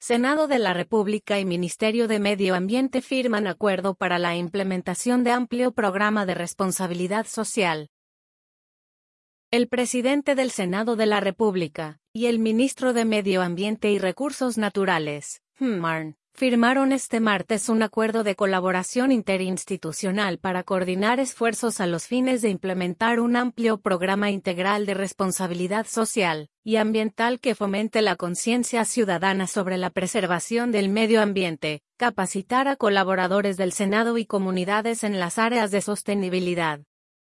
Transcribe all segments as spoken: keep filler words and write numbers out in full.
Senado de la República y Ministerio de Medio Ambiente firman acuerdo para la implementación de amplio programa de responsabilidad social. El presidente del Senado de la República y el ministro de Medio Ambiente y Recursos Naturales, Marn, firmaron este martes un acuerdo de colaboración interinstitucional para coordinar esfuerzos a los fines de implementar un amplio programa integral de responsabilidad social y ambiental que fomente la conciencia ciudadana sobre la preservación del medio ambiente, capacitar a colaboradores del Senado y comunidades en las áreas de sostenibilidad.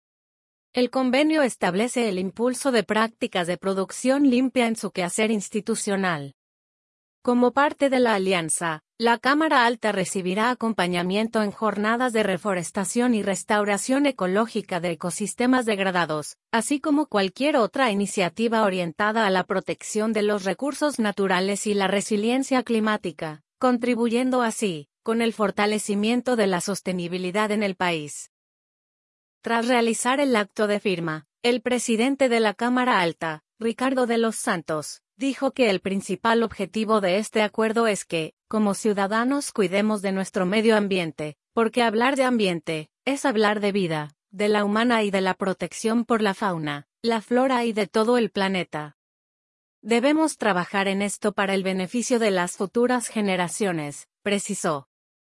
El convenio establece el impulso de prácticas de producción limpia en su quehacer institucional. Como parte de la alianza, la Cámara Alta recibirá acompañamiento en jornadas de reforestación y restauración ecológica de ecosistemas degradados, así como cualquier otra iniciativa orientada a la protección de los recursos naturales y la resiliencia climática, contribuyendo así, con el fortalecimiento de la sostenibilidad en el país. Tras realizar el acto de firma, el presidente de la Cámara Alta, Ricardo de los Santos, dijo que el principal objetivo de este acuerdo es que, como ciudadanos, cuidemos de nuestro medio ambiente, porque hablar de ambiente es hablar de vida, de la humana y de la protección por la fauna, la flora y de todo el planeta. Debemos trabajar en esto para el beneficio de las futuras generaciones, precisó.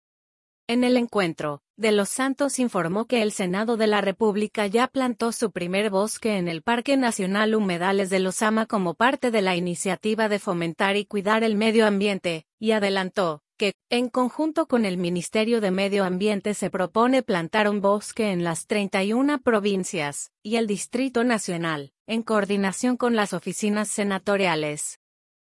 En el encuentro, De los Santos informó que el Senado de la República ya plantó su primer bosque en el Parque Nacional Humedales de Lozama como parte de la iniciativa de fomentar y cuidar el medio ambiente, y adelantó que, en conjunto con el Ministerio de Medio Ambiente, se propone plantar un bosque en las treinta y una provincias y el Distrito Nacional, en coordinación con las oficinas senatoriales.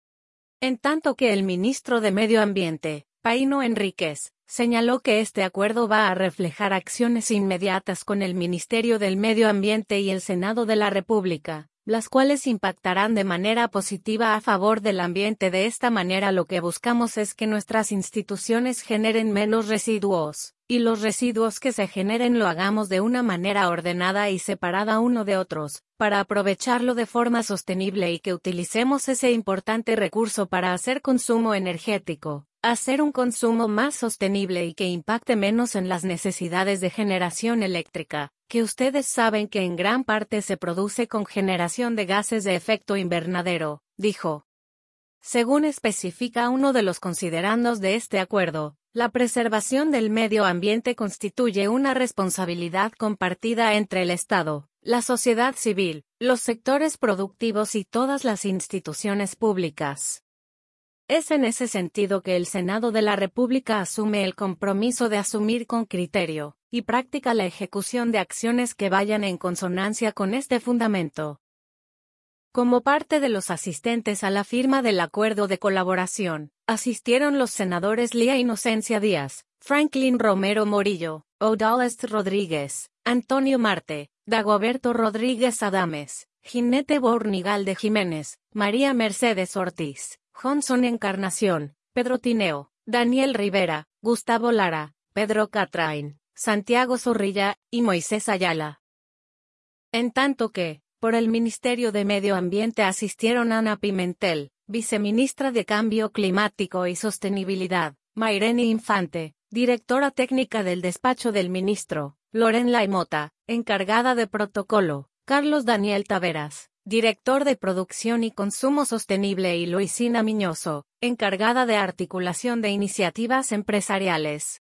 En tanto que el ministro de Medio Ambiente, Paino Enríquez, señaló que este acuerdo va a reflejar acciones inmediatas con el Ministerio del Medio Ambiente y el Senado de la República, las cuales impactarán de manera positiva a favor del ambiente. De esta manera lo que buscamos es que nuestras instituciones generen menos residuos, y los residuos que se generen lo hagamos de una manera ordenada y separada uno de otros, para aprovecharlo de forma sostenible y que utilicemos ese importante recurso para hacer consumo energético. Hacer un consumo más sostenible y que impacte menos en las necesidades de generación eléctrica, que ustedes saben que en gran parte se produce con generación de gases de efecto invernadero, dijo. Según especifica uno de los considerandos de este acuerdo, la preservación del medio ambiente constituye una responsabilidad compartida entre el Estado, la sociedad civil, los sectores productivos y todas las instituciones públicas. Es en ese sentido que el Senado de la República asume el compromiso de asumir con criterio y práctica la ejecución de acciones que vayan en consonancia con este fundamento. Como parte de los asistentes a la firma del acuerdo de colaboración, asistieron los senadores Lía Inocencia Díaz, Franklin Romero Morillo, Odalest Rodríguez, Antonio Marte, Dagoberto Rodríguez Adames, Ginette Bournigal Jiménez, María Mercedes Ortiz, Johnson Encarnación, Pedro Tineo, Daniel Rivera, Gustavo Lara, Pedro Catrain, Santiago Zorrilla, y Moisés Ayala. En tanto que, por el Ministerio de Medio Ambiente asistieron Ana Pimentel, viceministra de Cambio Climático y Sostenibilidad, Mairene Infante, directora técnica del despacho del ministro, Loren Laimota, encargada de protocolo, Carlos Daniel Taveras, director de Producción y Consumo Sostenible, y Luisina Miñoso, encargada de articulación de iniciativas empresariales.